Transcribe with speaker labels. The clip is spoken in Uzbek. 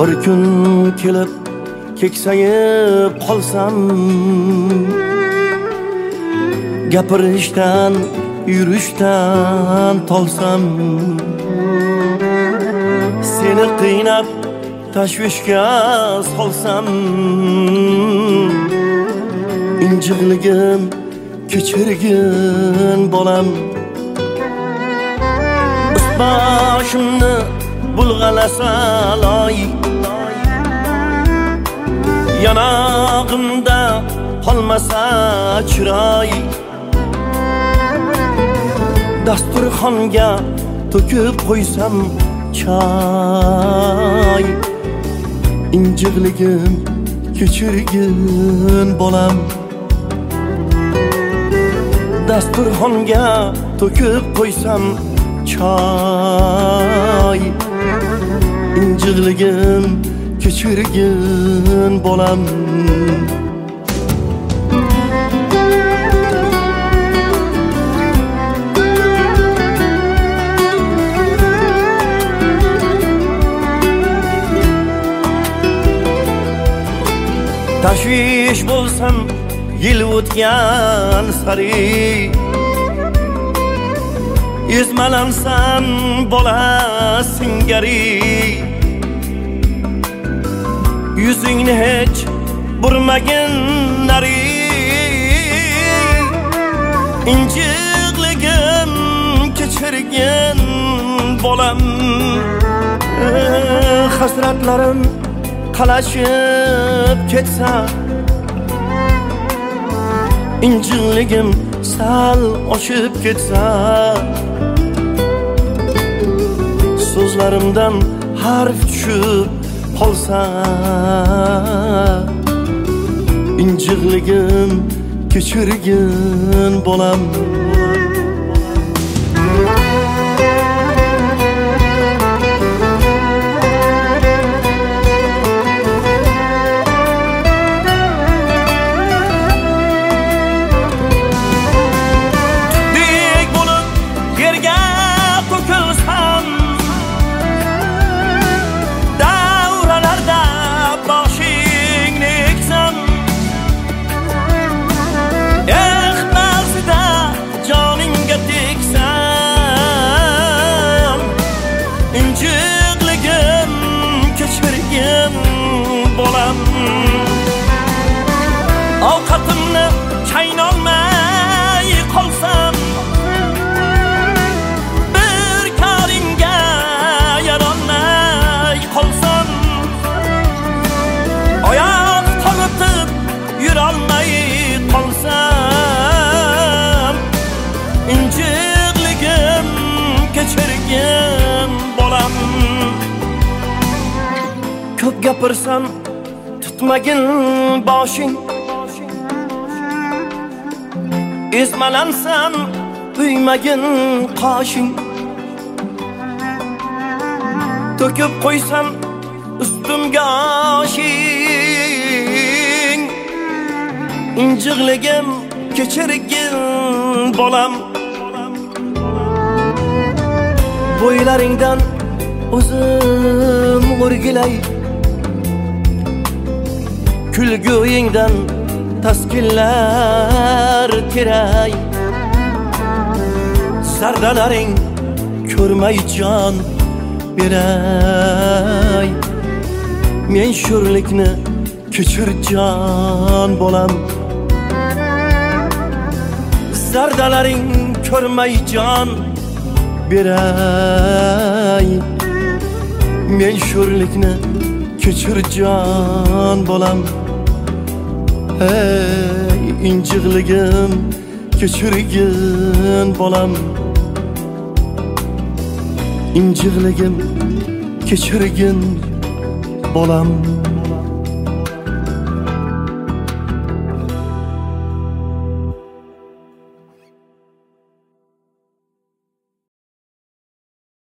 Speaker 1: Bir kun kelib keksayib qolsam, gapirishdan, yurishdan tolsam, seni qiynab tashvishga solsam, injiqligim kechirgin bolam. Boshimni bulg'alasa loy, yanog'imda qolmasa chiroy, dasturxonga to'kib qo'ysam choy, injiqligim kechirgin bolam. Dasturxonga to'kib qo'ysam choy, injiqligim kechirgin bolam. Tashvish bo'lsam yil o'tgan sari, ezmalansan bola singari, yuzingni hech burmagin nari, injiqligim kechirgin bolam. Hasratlarim qalashib ketsa, injiqligim sal oshib ketsa, so'zlarimdan harf tushib qolsa, injiqligim kechirgin bolam. Ovqatimni chaynolmay qolsam, bir koringga yarolmay qolsam, oyoq tolib yurolmay qolsam, injiqligim kechirgin bolam. Ko'p gapirsam tutmagin boshing, ezmalansan uymagin qoshing, to'kib qo'ysam ustimga oshing, injiqligim kechirgin bolam. Bo'ylaringdan o'zim o'rgilay, kulguyingdan taskinlar teray, sardalaring ko'rmay jon beray, men sho'rlikni kechir jon bolam. Sardalaring ko'rmay jon beray, men sho'rlikni kechir jon bolam. Hey, injiqligim kechirgin bolam. Injiqligim kechirgin bolam.